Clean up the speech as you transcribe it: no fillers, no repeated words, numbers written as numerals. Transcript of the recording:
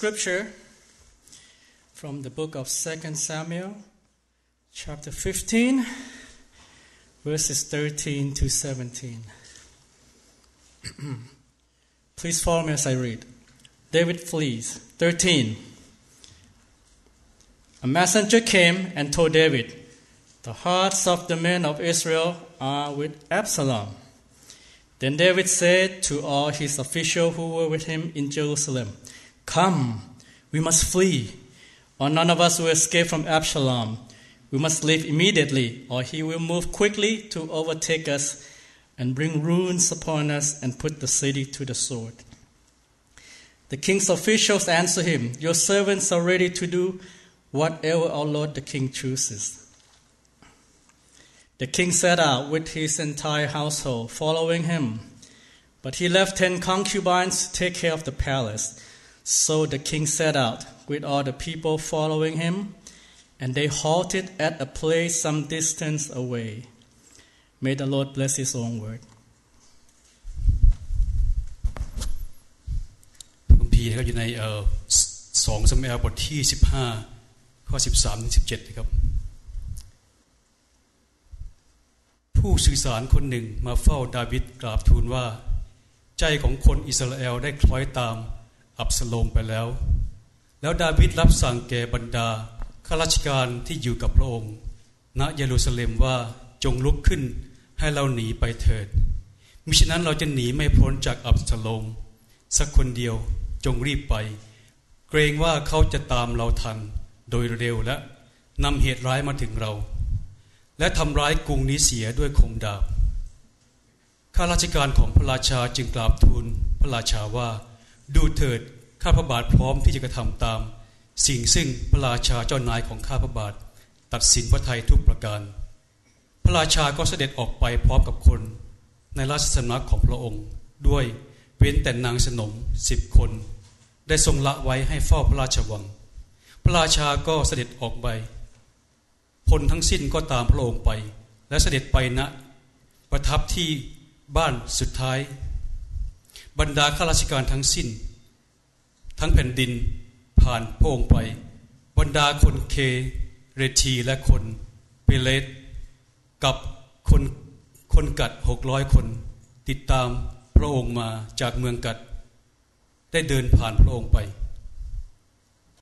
scripture from the book of 2 Samuel, chapter 15, verses 13 to 17. Please follow me as I read. David flees. 13. A messenger came and told David, "The hearts of the men of Israel are with Absalom." Then David said to all his officials who were with him in Jerusalem, "Come, we must flee, or none of us will escape from Absalom. We must leave immediately, or he will move quickly to overtake us and bring ruins upon us and put the city to the sword." The king's officials answered him, "Your servants are ready to do whatever our lord the king chooses." The king set out with his entire household, following him. But he left 10 concubines to take care of the palace. So the king set out with all the people following him, and they halted at a place some distance away. May the Lord bless his own word. คัมภีร์อยู่ใน2 ซามูเอลบทที่15ข้อ13ถึง17นะครับผู้สื่อสารคนหนึ่งมาเฝ้าดาวิดกราบทูลว่าใจของคนอิสราเอลได้คล้อยตามอับสโลมไปแล้วดาวิดรับสั่งแก่บรรดาข้าราชการที่อยู่กับพระองค์ณเยรูซาเล็มว่าจงลุกขึ้นให้เราหนีไปเถิดมิฉะนั้นเราจะหนีไม่พ้นจากอับสโลมสักคนเดียวจงรีบไปเกรงว่าเขาจะตามเราทันโดยเร็วและนำเหตุร้ายมาถึงเราและทำร้ายกรุงนี้เสียด้วยคมดาบข้าราชการของพระราชาจึงกราบทูลพระราชาว่าดูเถิดข้าพระบาทพร้อมที่จะกระทำตามสิ่งซึ่งพระราชาเจ้านายของข้าพระบาทตัดสินพระทัยทุกประการพระราชาก็เสด็จออกไปพร้อมกับคนในราชสำนักของพระองค์ด้วยเว้นแต่นางสนม10 คนได้ทรงละไว้ให้เฝ้าพระราชวังพระราชาก็เสด็จออกไปพลทั้งสิ้นก็ตามพระองค์ไปและเสด็จไปณประทับที่บ้านสุดท้ายบรรดาข้าราชการทั้งสิ้นทั้งแผ่นดินผ่านพระองค์ไปบรรดาคนเคเรทีและคนเปเลตกับคนกัด600 คนติดตามพระองค์มาจากเมืองกัดได้เดินผ่านพระองค์ไป